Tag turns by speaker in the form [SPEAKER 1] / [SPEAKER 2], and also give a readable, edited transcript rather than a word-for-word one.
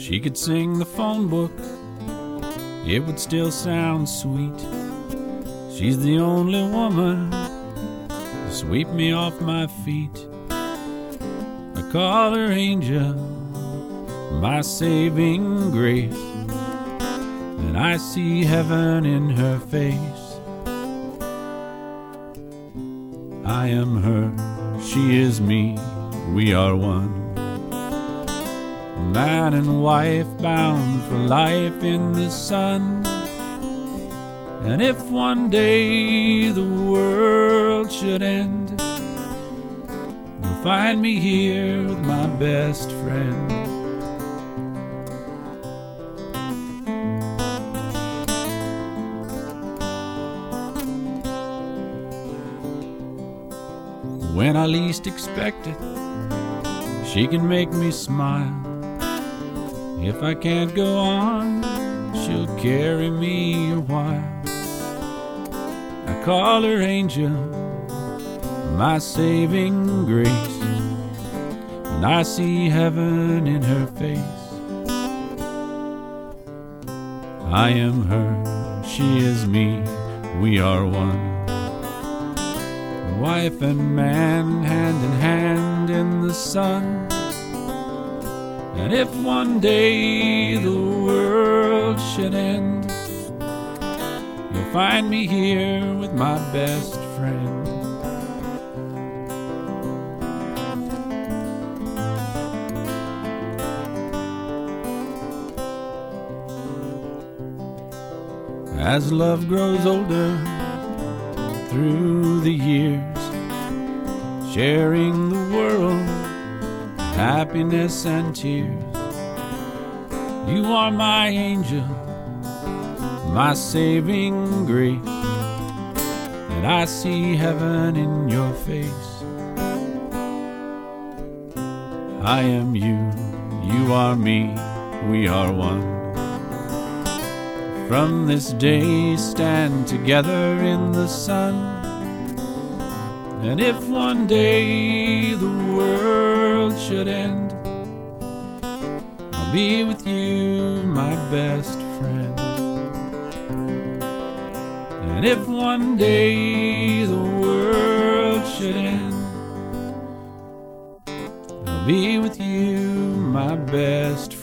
[SPEAKER 1] she could sing the phone book, it would still sound sweet. She's the only woman to sweep me off my feet. I call her angel, my saving grace, and I see heaven in her face. I am her, she is me, we are one. Man and wife bound for life in the sun. And if one day the world should end, you'll find me here with my best friend. When I least expect it, she can make me smile. If I can't go on, she'll carry me a while. I call her angel, my saving grace, and I see heaven in her face. I am her, she is me, we are one. Wife and man, hand in hand in the sun. And if one day the world should end, you'll find me here with my best friend. As love grows older through the years, sharing the world, happiness and tears, you are my angel, my saving grace, and I see heaven in your face. I am you, you are me, we are one. From this day stand together in the sun. And if one day the world should end, I'll be with you, my best friend. And if one day the world should end, I'll be with you, my best friend.